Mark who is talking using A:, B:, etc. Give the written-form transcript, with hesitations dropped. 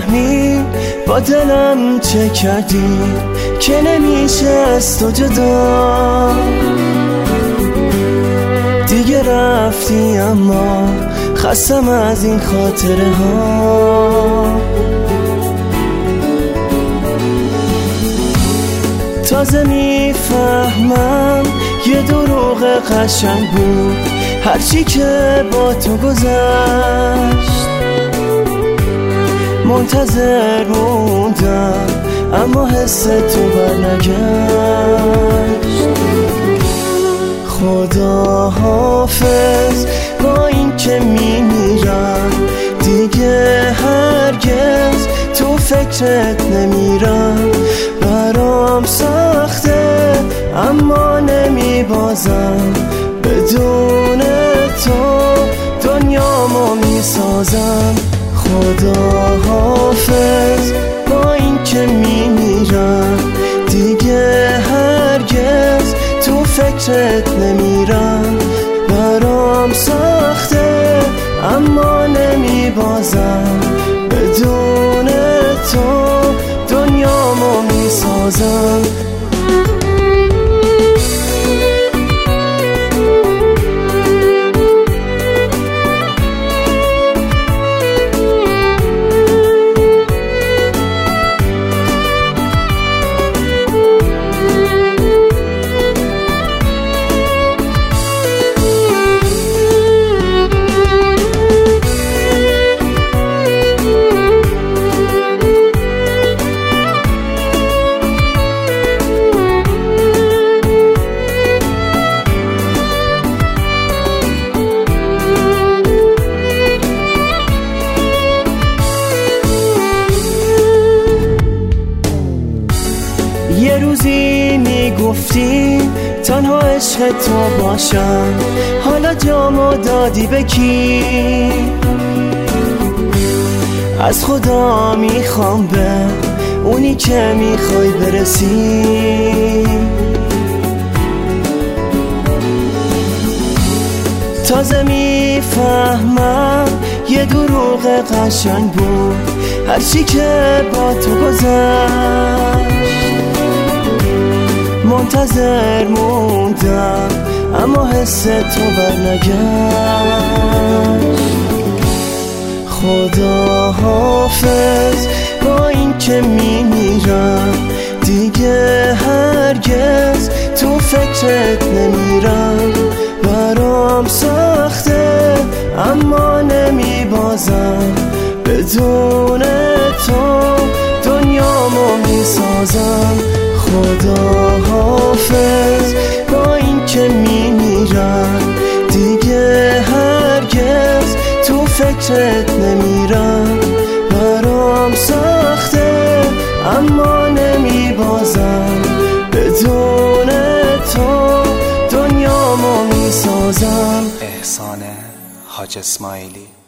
A: نمیفهمی با دلم چه کردی که نمیشه از تو جدا. دیگه رفتی اما خستم از این خاطره ها. تازه میفهمم یه دروغ قشنگ بود هرچی که با تو گذشت. منتظر موندم اما حس تو برنگشت. خدا حافظ با این که میمیرم دیگه هرگز تو فکرت نمیرم. برام سخته اما نمیبازم، بدون تو دنیامو میسازم. خدا حافظ با این که میمیرم دیگه هرگز تو فکرت نمیرم. برام سخته اما نمیبازم، بدون تو دنیامو میسازم. یه روزی میگفتی تنها عشق تو باشم، حالا جامو دادی به کی؟ از خدا میخوام به اونی که میخوای برسی. تازه میفهمم یه دروغ قشنگ بود هرچی که با تو گذشت. منتظر موندم اما حس تو برنگشت. خدا حافظ با این که میمیرم دیگه هرگز تو فکرت نمیرم. برام سخته اما نمیبازم، بدون تو دنیامو میسازم. خدا حافظ با این که میمیرم دیگه هرگز تو فکرت نمیرم. برام سخته اما نمیبازم، بدون تو دنیامو میسازم.
B: احسان حاج اسماعیلی.